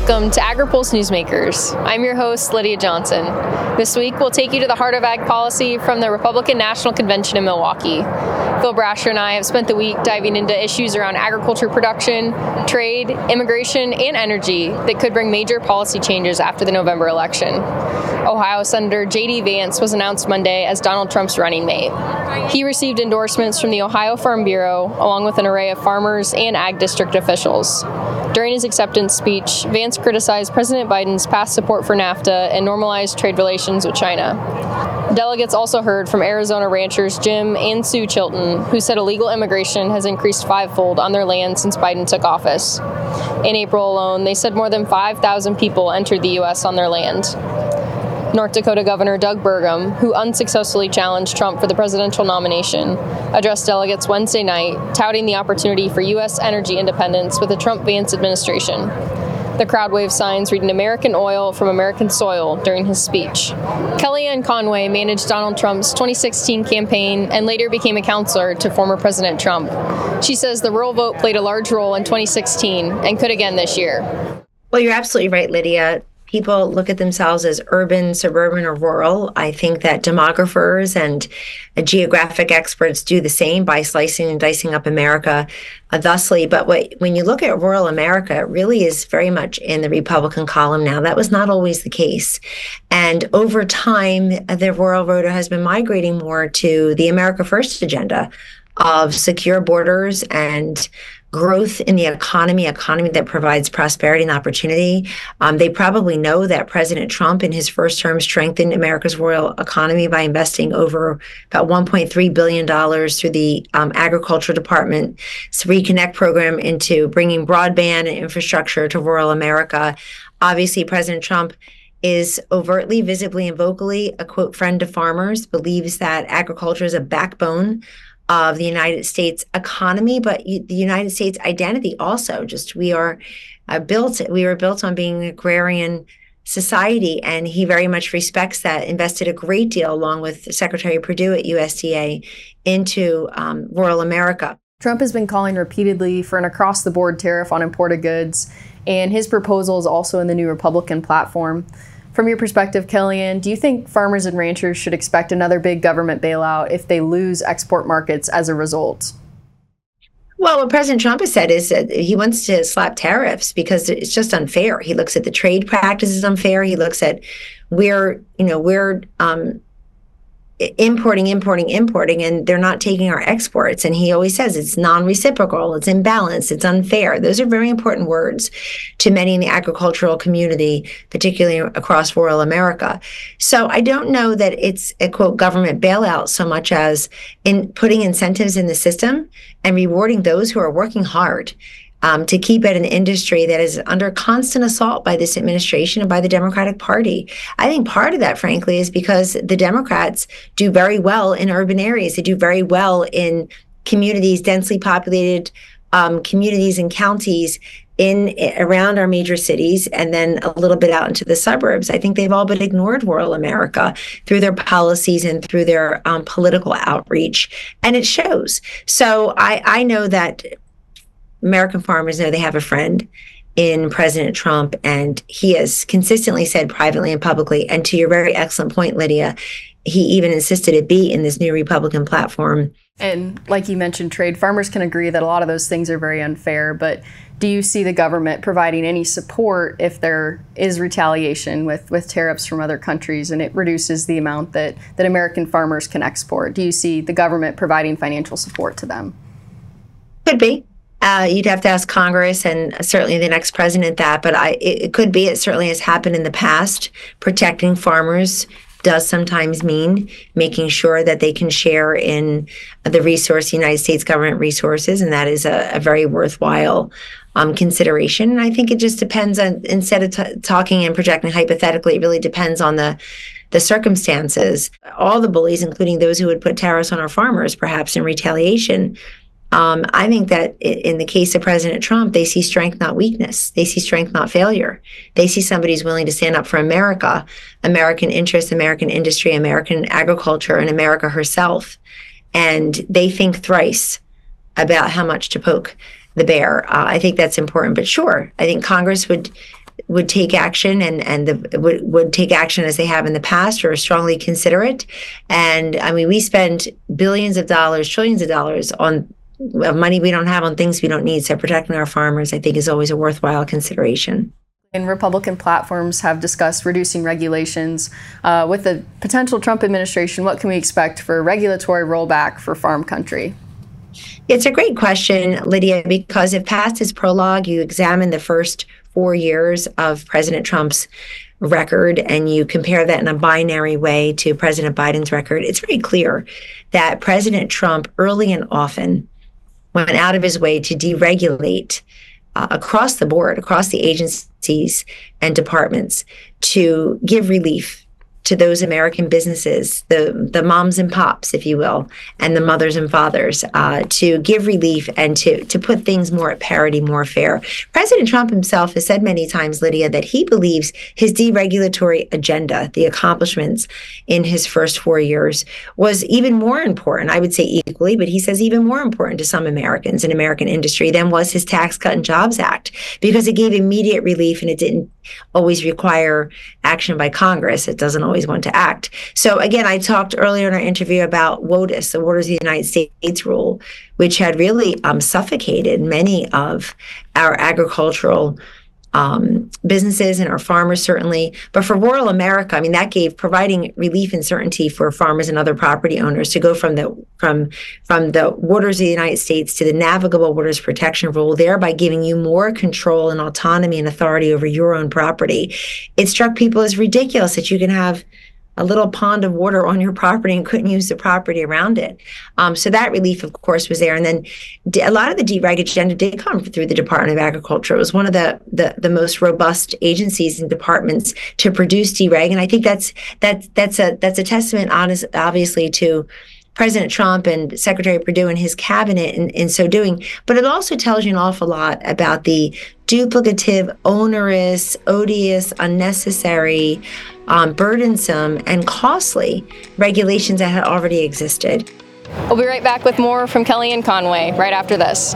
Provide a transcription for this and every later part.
Welcome to AgriPulse Newsmakers. I'm your host, Lydia Johnson. This week, we'll take you to the heart of ag policy from the Republican National Convention in Milwaukee. Phil Brasher and I have spent the week diving into issues around agriculture production, trade, immigration, and energy that could bring major policy changes after the November election. Ohio Senator J.D. Vance was announced Monday as Donald Trump's running mate. He received endorsements from the Ohio Farm Bureau, along with an array of farmers and ag district officials. During his acceptance speech, Vance criticized President Biden's past support for NAFTA and normalized trade relations with China. Delegates also heard from Arizona ranchers Jim and Sue Chilton, who said illegal immigration has increased fivefold on their land since Biden took office. In April alone, they said more than 5,000 people entered the U.S. on their land. North Dakota Governor Doug Burgum, who unsuccessfully challenged Trump for the presidential nomination, addressed delegates Wednesday night, touting the opportunity for U.S. energy independence with the Trump-Vance administration. The crowd waved signs reading "American oil from American soil" during his speech. Kellyanne Conway managed Donald Trump's 2016 campaign and later became a counselor to former President Trump. She says the rural vote played a large role in 2016 and could again this year. Well, you're absolutely right, Lydia. People look at themselves as urban, suburban, or rural. I think that demographers and geographic experts do the same by slicing and dicing up America thusly. But when you look at rural America, it really is very much in the Republican column now. That was not always the case. And over time, the rural voter has been migrating more to the America First agenda of secure borders and growth in the economy that provides prosperity and opportunity. They probably know that President Trump in his first term strengthened America's rural economy by investing over about $1.3 billion through the Agriculture Department's Reconnect program into bringing broadband and infrastructure to rural America. Obviously, President Trump is overtly, visibly, and vocally a, quote, friend to farmers, believes that agriculture is a backbone of the United States economy, but the United States identity also. We were built on being an agrarian society, and he very much respects that, invested a great deal, along with Secretary Perdue at USDA, into rural America. Trump has been calling repeatedly for an across-the-board tariff on imported goods, and his proposal is also in the new Republican platform. From your perspective, Kellyanne, do you think farmers and ranchers should expect another big government bailout if they lose export markets as a result? Well, what President Trump has said is that he wants to slap tariffs because it's just unfair. He looks at the trade practices unfair. He looks at we're importing, and they're not taking our exports. And he always says it's non-reciprocal, it's imbalanced, it's unfair. Those are very important words to many in the agricultural community, particularly across rural America. So I don't know that it's a, quote, government bailout so much as in putting incentives in the system and rewarding those who are working hard to keep it an industry that is under constant assault by this administration and by the Democratic Party. I think part of that, frankly, is because the Democrats do very well in urban areas. They do very well in communities, densely populated communities and counties around our major cities, and then a little bit out into the suburbs. I think they've all but ignored rural America through their policies and through their political outreach, and it shows. So I know that American farmers know they have a friend in President Trump, and he has consistently said privately and publicly, and to your very excellent point, Lydia, he even insisted it be in this new Republican platform. And like you mentioned, trade, farmers can agree that a lot of those things are very unfair, but do you see the government providing any support if there is retaliation with tariffs from other countries and it reduces the amount that American farmers can export? Do you see the government providing financial support to them? Could be. You'd have to ask Congress and certainly the next president that, but it could be. It certainly has happened in the past. Protecting farmers does sometimes mean making sure that they can share in the United States government resources, and that is a very worthwhile consideration. And I think it just depends on, instead of talking and projecting hypothetically, it really depends on the circumstances. All the bullies, including those who would put tariffs on our farmers, perhaps in retaliation, I think that in the case of President Trump, they see strength, not weakness. They see strength, not failure. They see somebody who's willing to stand up for America, American interests, American industry, American agriculture, and America herself. And they think thrice about how much to poke the bear. I think that's important. But sure, I think Congress would would take action would take action as they have in the past, or strongly consider it. And I mean, we spend billions of dollars, trillions of dollars on money we don't have on things we don't need. So protecting our farmers, I think, is always a worthwhile consideration. And Republican platforms have discussed reducing regulations. With the potential Trump administration, what can we expect for regulatory rollback for farm country? It's a great question, Lydia, because if past is prologue, you examine the first 4 years of President Trump's record and you compare that in a binary way to President Biden's record, it's very clear that President Trump early and often went out of his way to deregulate across the board, across the agencies and departments, to give relief to those American businesses, the moms and pops, if you will, and the mothers and fathers, to give relief and to put things more at parity, more fair. President Trump himself has said many times, Lydia, that he believes his deregulatory agenda, the accomplishments in his first 4 years, was even more important, I would say equally, but he says even more important to some Americans and American industry than was his Tax Cut and Jobs Act, because it gave immediate relief and it didn't always require action by Congress. It doesn't always want to act. So again, I talked earlier in our interview about WOTUS, the Waters of the United States rule, which had really suffocated many of our agricultural businesses and our farmers, certainly. But for rural America, I mean, that gave providing relief and certainty for farmers and other property owners to go from the waters of the United States to the navigable waters protection rule, thereby giving you more control and autonomy and authority over your own property. It struck people as ridiculous that you can have a little pond of water on your property and couldn't use the property around it. So that relief, of course, was there. And then a lot of the dereg agenda did come through the Department of Agriculture. It was one of the most robust agencies and departments to produce dereg. And I think that's a testament, obviously, to President Trump and Secretary Perdue and his cabinet in so doing. But it also tells you an awful lot about the duplicative, onerous, odious, unnecessary, burdensome, and costly regulations that had already existed. We'll be right back with more from Kellyanne Conway right after this.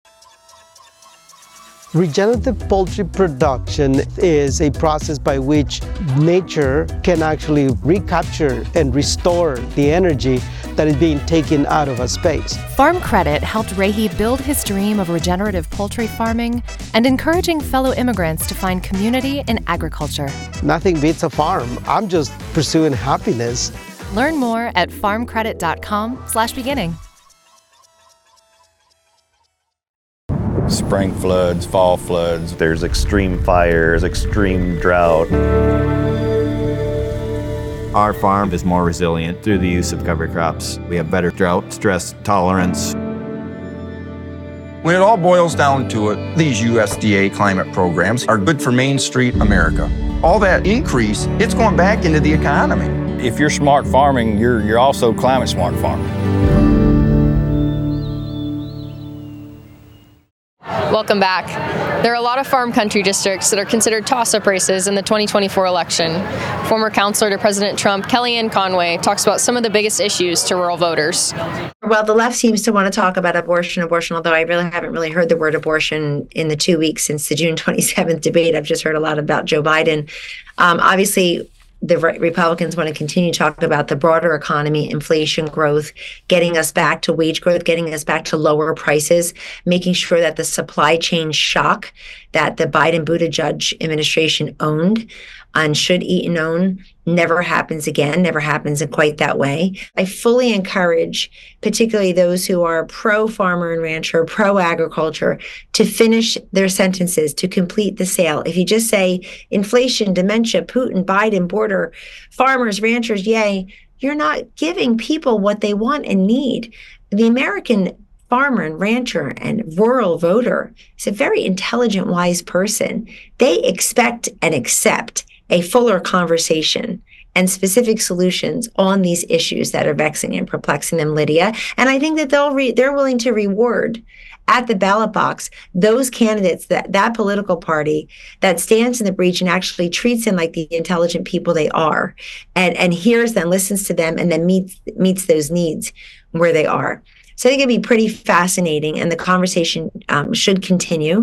Regenerative poultry production is a process by which nature can actually recapture and restore the energy that is being taken out of a space. Farm Credit helped Rahi build his dream of regenerative poultry farming and encouraging fellow immigrants to find community in agriculture. Nothing beats a farm. I'm just pursuing happiness. Learn more at farmcredit.com/beginning. Spring floods, fall floods, there's extreme fires, extreme drought. Our farm is more resilient through the use of cover crops. We have better drought stress tolerance. When it all boils down to it, these USDA climate programs are good for Main Street America. All that increase, it's going back into the economy. If you're smart farming, you're also climate smart farming. Welcome back. There are a lot of farm country districts that are considered toss-up races in the 2024 election. Former counselor to President Trump, Kellyanne Conway, talks about some of the biggest issues to rural voters. Well, the left seems to want to talk about abortion, although I really haven't heard the word abortion in the 2 weeks since the June 27th debate. I've just heard a lot about Joe Biden. Obviously, the Republicans want to continue to talk about the broader economy, inflation growth, getting us back to wage growth, getting us back to lower prices, making sure that the supply chain shock that the Biden-Buttigieg administration owned and should eat and own never happens again, never happens in quite that way. I fully encourage, particularly those who are pro-farmer and rancher, pro-agriculture, to finish their sentences, to complete the sale. If you just say inflation, dementia, Putin, Biden, border, farmers, ranchers, yay, you're not giving people what they want and need. The American farmer and rancher and rural voter is a very intelligent, wise person. They expect and accept a fuller conversation and specific solutions on these issues that are vexing and perplexing them, Lydia. And I think that they're willing to reward at the ballot box those candidates, that political party that stands in the breach and actually treats them like the intelligent people they are, and hears them, listens to them, and then meets those needs where they are. So I think it'd be pretty fascinating, and the conversation should continue.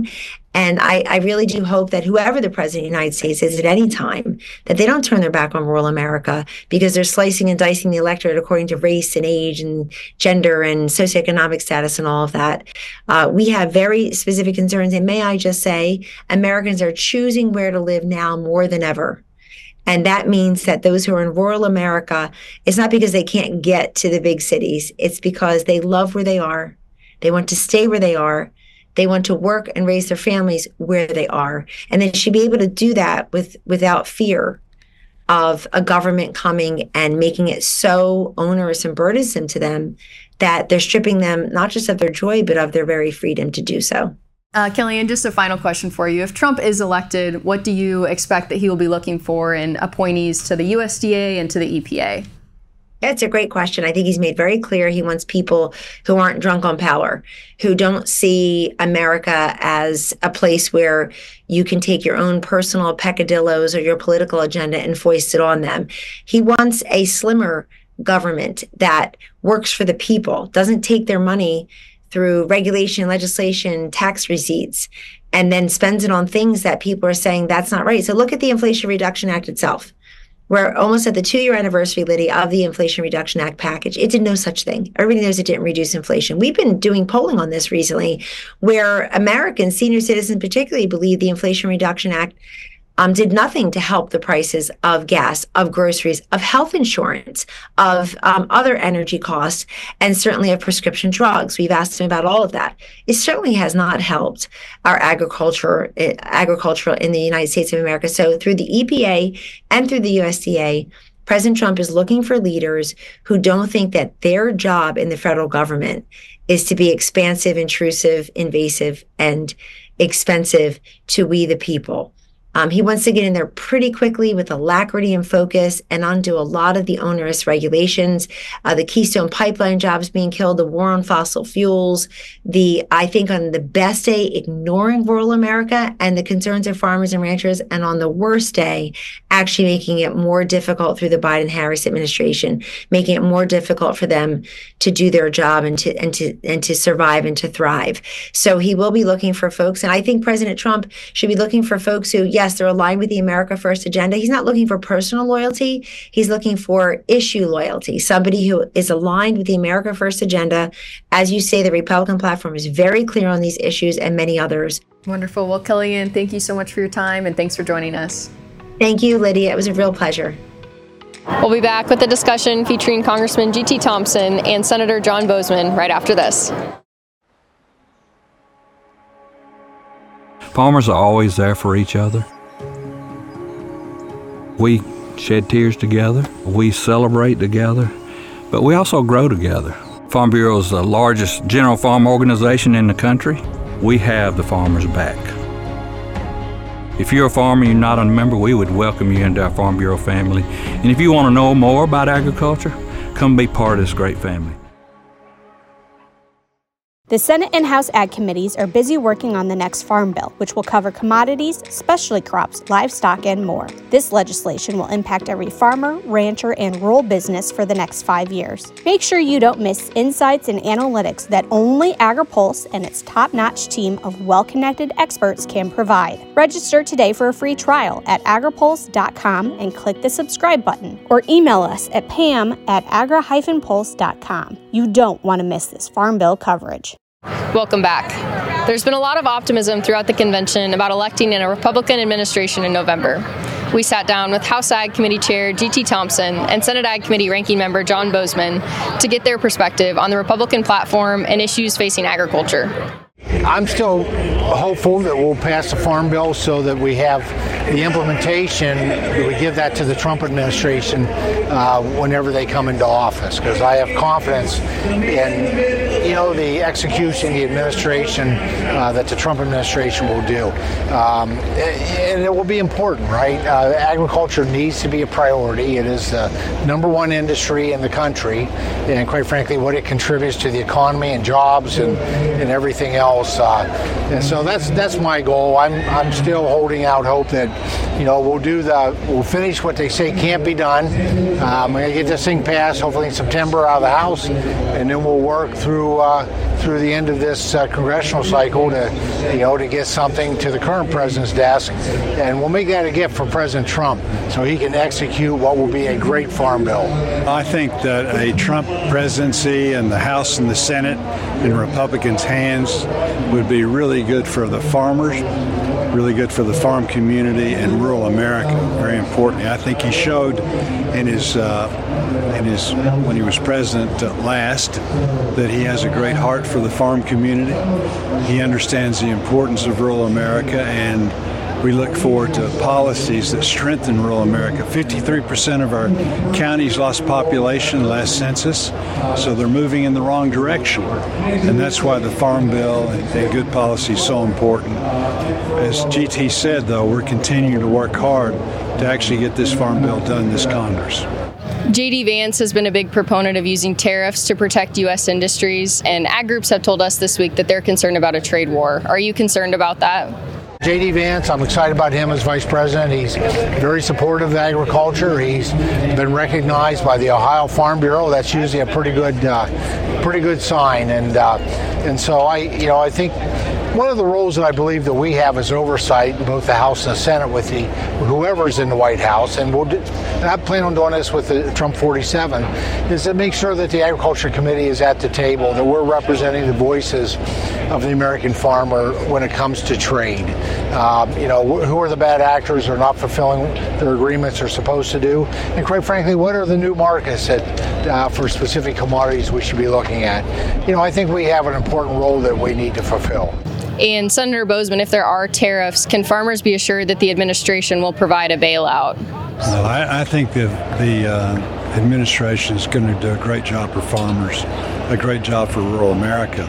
And I really do hope that whoever the president of the United States is at any time, that they don't turn their back on rural America because they're slicing and dicing the electorate according to race and age and gender and socioeconomic status and all of that. We have very specific concerns. And may I just say, Americans are choosing where to live now more than ever. And that means that those who are in rural America, it's not because they can't get to the big cities. It's because they love where they are. They want to stay where they are. They want to work and raise their families where they are. And they should be able to do that without fear of a government coming and making it so onerous and burdensome to them that they're stripping them not just of their joy, but of their very freedom to do so. Kellyanne, just a final question for you. If Trump is elected, what do you expect that he will be looking for in appointees to the USDA and to the EPA? That's a great question. I think he's made very clear he wants people who aren't drunk on power, who don't see America as a place where you can take your own personal peccadillos or your political agenda and foist it on them. He wants a slimmer government that works for the people, doesn't take their money through regulation, legislation, tax receipts, and then spends it on things that people are saying that's not right. So look at the Inflation Reduction Act itself. We're almost at the 2-year anniversary, Lydia, of the Inflation Reduction Act package. It did no such thing. Everybody knows it didn't reduce inflation. We've been doing polling on this recently where Americans, senior citizens particularly, believe the Inflation Reduction Act did nothing to help the prices of gas, of groceries, of health insurance, of other energy costs, and certainly of prescription drugs. We've asked him about all of that. It certainly has not helped our agriculture in the United States of America. So through the EPA and through the USDA, President Trump is looking for leaders who don't think that their job in the federal government is to be expansive, intrusive, invasive, and expensive to we the people. He wants to get in there pretty quickly with alacrity and focus and undo a lot of the onerous regulations, the Keystone Pipeline jobs being killed, the war on fossil fuels, I think on the best day, ignoring rural America and the concerns of farmers and ranchers, and on the worst day, actually making it more difficult through the Biden-Harris administration, making it more difficult for them to do their job and to survive and to thrive. So he will be looking for folks, and I think President Trump should be looking for folks who, yes, they're aligned with the America First agenda. He's not looking for personal loyalty. He's looking for issue loyalty, somebody who is aligned with the America First agenda. As you say, the Republican platform is very clear on these issues and many others. Wonderful. Well, Kellyanne, thank you so much for your time, and thanks for joining us. Thank you, Lydia. It was a real pleasure. We'll be back with a discussion featuring Congressman G.T. Thompson and Senator John Boozman right after this. Farmers are always there for each other. We shed tears together, we celebrate together, but we also grow together. Farm Bureau is the largest general farm organization in the country. We have the farmers' back. If you're a farmer and you're not a member, we would welcome you into our Farm Bureau family. And if you want to know more about agriculture, come be part of this great family. The Senate and House Ag Committees are busy working on the next Farm Bill, which will cover commodities, specialty crops, livestock, and more. This legislation will impact every farmer, rancher, and rural business for the next 5 years. Make sure you don't miss insights and analytics that only AgriPulse and its top-notch team of well-connected experts can provide. Register today for a free trial at agripulse.com and click the subscribe button, or email us at pam@agra-pulse.com. You don't want to miss this Farm Bill coverage. Welcome back. There's been a lot of optimism throughout the convention about electing in a Republican administration in November. We sat down with House Ag Committee Chair G.T. Thompson and Senate Ag Committee Ranking Member John Boozman to get their perspective on the Republican platform and issues facing agriculture. I'm still hopeful that we'll pass the Farm Bill so that we have the implementation, that we give that to the Trump administration whenever they come into office, because I have confidence in the execution, the administration that the Trump administration will do. And it will be important, right? Agriculture needs to be a priority. It is the #1 industry in the country, and quite frankly, what it contributes to the economy and jobs and everything else. And so that's my goal. I'm still holding out hope that we'll finish what they say can't be done. We're gonna get this thing passed hopefully in September out of the House, and then we'll work through through the end of this congressional cycle to get something to the current president's desk, and we'll make that a gift for President Trump so he can execute what will be a great farm bill. I think that a Trump presidency and the House and the Senate in Republicans' hands would be really good for the farmers, really good for the farm community and rural America. Very importantly, I think he showed in his when he was president last that he has a great heart for the farm community. He understands the importance of rural America, and we look forward to policies that strengthen rural America. 53% of our counties lost population last census, so they're moving in the wrong direction. And that's why the Farm Bill and good policy is so important. As GT said, though, we're continuing to work hard to actually get this Farm Bill done this Congress. J.D. Vance has been a big proponent of using tariffs to protect U.S. industries, and ag groups have told us this week that they're concerned about a trade war. Are you concerned about that? J.D. Vance, I'm excited about him as vice president. He's very supportive of agriculture. He's been recognized by the Ohio Farm Bureau. That's usually a pretty good sign. And so I think one of the roles that I believe that we have is oversight in both the House and the Senate with whoever's in the White House, and I plan on doing this with the Trump 47, is to make sure that the Agriculture Committee is at the table, that we're representing the voices of the American farmer when it comes to trade. Who are the bad actors who are not fulfilling their agreements they're supposed to do, and quite frankly, what are the new markets that for specific commodities we should be looking at? I think we have an important role that we need to fulfill. And Senator Boozman, if there are tariffs, can farmers be assured that the administration will provide a bailout? Well, I think that the administration is going to do a great job for farmers, a great job for rural America.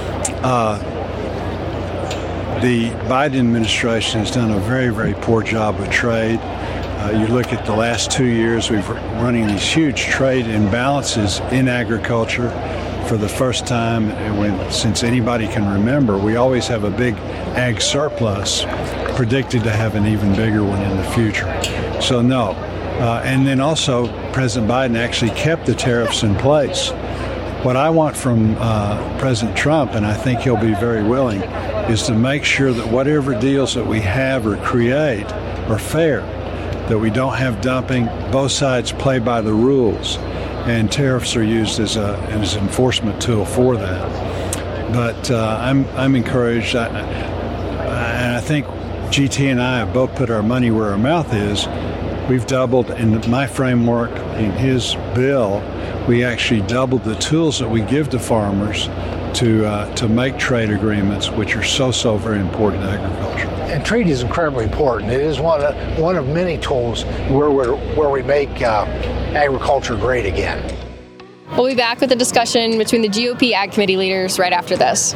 The Biden administration has done a very, very poor job with trade. You look at the last 2 years, we've running these huge trade imbalances in agriculture. For the first time since anybody can remember, we always have a big ag surplus, predicted to have an even bigger one in the future. So no. And then also, President Biden actually kept the tariffs in place. What I want from President Trump, and I think he'll be very willing, is to make sure that whatever deals that we have or create are fair, that we don't have dumping, both sides play by the rules. And tariffs are used as an enforcement tool for that. But I'm encouraged, and I think GT and I have both put our money where our mouth is. We've doubled, in my framework, in his bill, we actually doubled the tools that we give to farmers to make trade agreements, which are so very important to agriculture. And trade is incredibly important. It is one of many tools where we make agriculture great again. We'll be back with a discussion between the GOP Ag Committee leaders right after this.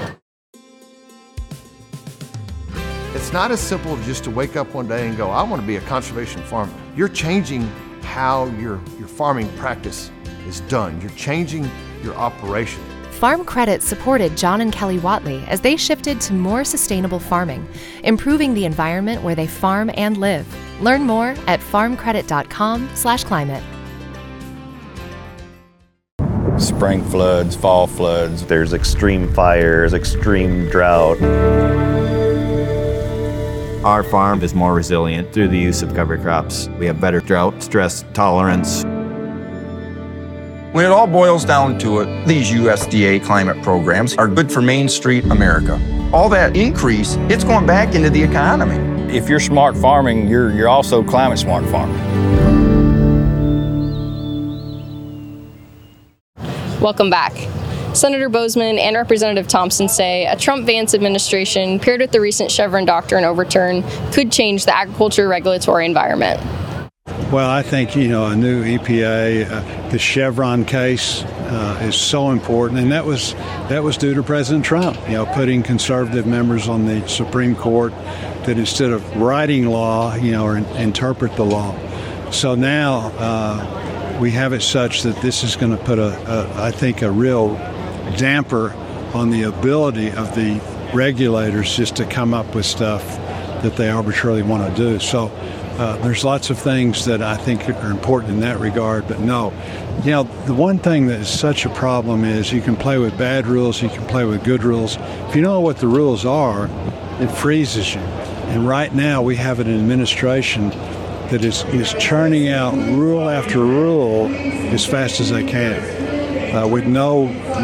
It's not as simple just to wake up one day and go, I want to be a conservation farmer. You're changing how your farming practice is done. You're changing your operation. Farm Credit supported John and Kelly Watley as they shifted to more sustainable farming, improving the environment where they farm and live. Learn more at farmcredit.com/climate. Spring floods, fall floods, there's extreme fires, extreme drought. Our farm is more resilient through the use of cover crops. We have better drought stress tolerance. When it all boils down to it, these USDA climate programs are good for Main Street America. All that increase, it's going back into the economy. If you're smart farming, you're also climate smart farming. Welcome back. Senator Boozman and Representative Thompson say a Trump-Vance administration paired with the recent Chevron doctrine overturn could change the agriculture regulatory environment. Well, I think, a new EPA, the Chevron case is so important, and that was due to President Trump, putting conservative members on the Supreme Court that instead of writing law, or interpret the law. So now we have it such that this is going to put I think a real damper on the ability of the regulators just to come up with stuff that they arbitrarily want to do. So there's lots of things that I think are important in that regard, but no. The one thing that is such a problem is you can play with bad rules, you can play with good rules. If you know what the rules are, it freezes you. And right now we have an administration that is churning out rule after rule as fast as they can, with no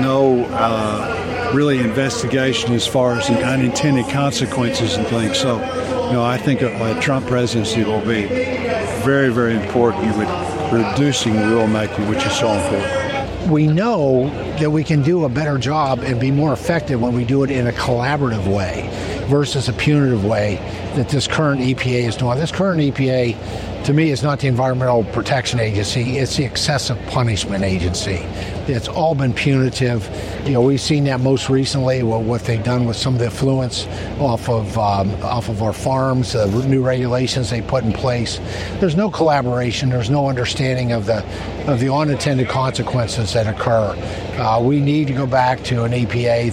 really investigation as far as the unintended consequences and things. So, I think a Trump presidency will be very, very important with reducing rulemaking, which is so important. We know that we can do a better job and be more effective when we do it in a collaborative way versus a punitive way that this current EPA is doing. This current EPA, to me, is not the Environmental Protection Agency. It's the Excessive Punishment Agency. It's all been punitive. We've seen that most recently, what they've done with some of the effluents off of our farms, the new regulations they put in place. There's no collaboration. There's no understanding of the unintended consequences that occur. We need to go back to an EPA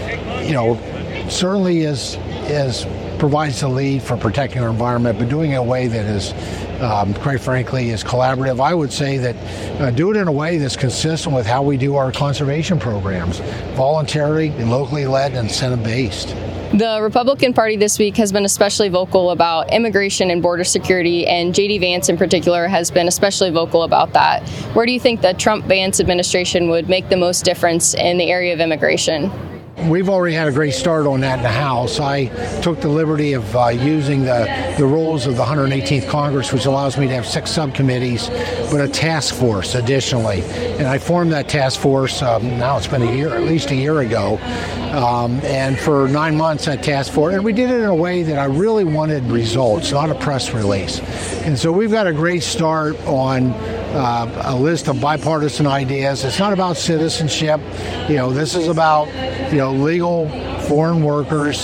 that, certainly provides the lead for protecting our environment, but doing it in a way that is, quite frankly, is collaborative. I would say that do it in a way that's consistent with how we do our conservation programs, voluntarily, and locally led, and incentive-based. The Republican Party this week has been especially vocal about immigration and border security, and J.D. Vance in particular has been especially vocal about that. Where do you think the Trump-Vance administration would make the most difference in the area of immigration? We've already had a great start on that in the House. I took the liberty of using the rules of the 118th Congress, which allows me to have 6 subcommittees, but a task force additionally. And I formed that task force, now it's been at least a year ago. And for 9 months, that task force, and we did it in a way that I really wanted results, not a press release. And so we've got a great start on a list of bipartisan ideas. It's not about citizenship. This is about, legal foreign workers.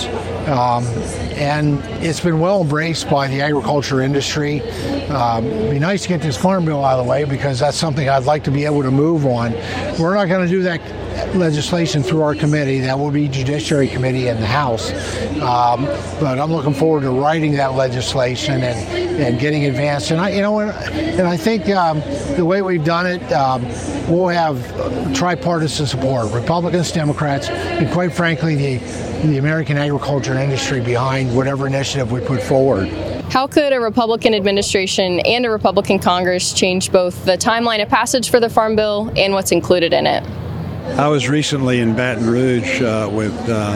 And it's been well embraced by the agriculture industry. It'd be nice to get this farm bill out of the way because that's something I'd like to be able to move on. We're not going to do that legislation through our committee. That will be Judiciary Committee in the House. But I'm looking forward to writing that legislation and getting advanced. And I think the way we've done it, we'll have tripartisan support, Republicans, Democrats, and quite frankly, the American agriculture industry behind whatever initiative we put forward. How could a Republican administration and a Republican Congress change both the timeline of passage for the Farm Bill and what's included in it? I was recently in Baton Rouge with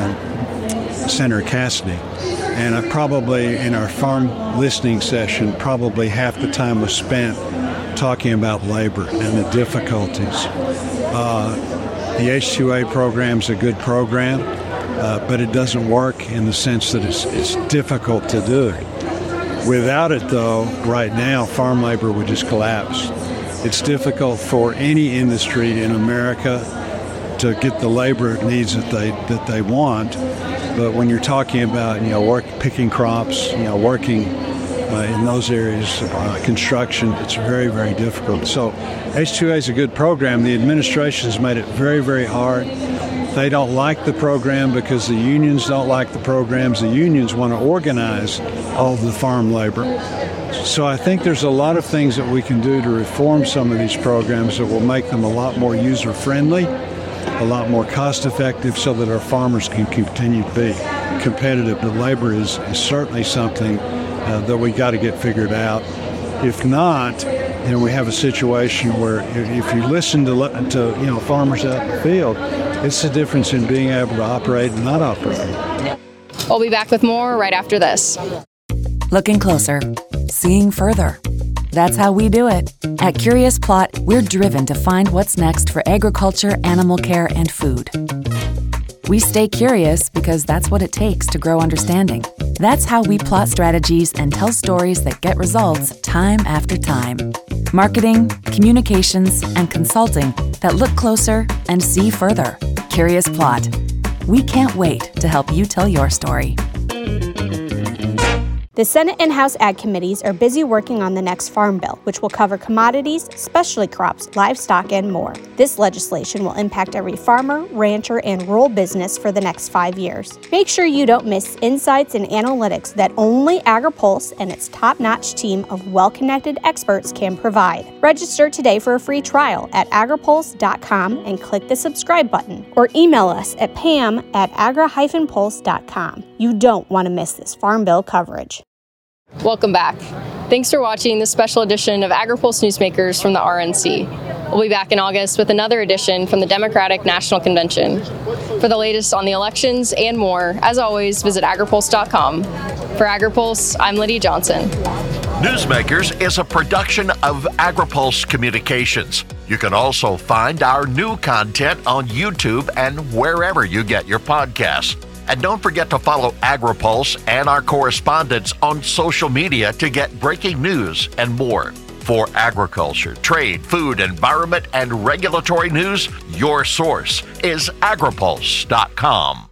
Senator Cassidy, and I probably, in our farm listening session, probably half the time was spent talking about labor and the difficulties. The H-2A program is a good program, but it doesn't work in the sense that it's difficult to do. Without it, though, right now, farm labor would just collapse. It's difficult for any industry in America to get the labor needs that they want. But when you're talking about picking crops, working in those areas, construction, it's very, very difficult. So H-2A is a good program. The administration has made it very, very hard. They don't like the program because the unions don't like the programs. The unions want to organize all of the farm labor. So I think there's a lot of things that we can do to reform some of these programs that will make them a lot more user-friendly, a lot more cost-effective, so that our farmers can continue to be competitive. But labor is certainly something that we got to get figured out. If not, we have a situation where if you listen to farmers out in the field, it's the difference in being able to operate and not operate. We'll be back with more right after this. Looking closer, seeing further. That's how we do it. At Curious Plot, we're driven to find what's next for agriculture, animal care, and food. We stay curious because that's what it takes to grow understanding. That's how we plot strategies and tell stories that get results time after time. Marketing, communications, and consulting that look closer and see further. Curious Plot. We can't wait to help you tell your story. The Senate and House Ag Committees are busy working on the next Farm Bill, which will cover commodities, specialty crops, livestock, and more. This legislation will impact every farmer, rancher, and rural business for the next 5 years. Make sure you don't miss insights and analytics that only AgriPulse and its top-notch team of well-connected experts can provide. Register today for a free trial at agripulse.com and click the subscribe button, or email us at pam@agra-pulse.com. You don't want to miss this Farm Bill coverage. Welcome back. Thanks for watching this special edition of AgriPulse Newsmakers from the RNC. We'll be back in August with another edition from the Democratic National Convention. For the latest on the elections and more, as always, visit agripulse.com. For AgriPulse, I'm Lydia Johnson. Newsmakers is a production of AgriPulse Communications. You can also find our new content on YouTube and wherever you get your podcasts. And don't forget to follow AgriPulse and our correspondents on social media to get breaking news and more. For agriculture, trade, food, environment, and regulatory news, your source is agripulse.com.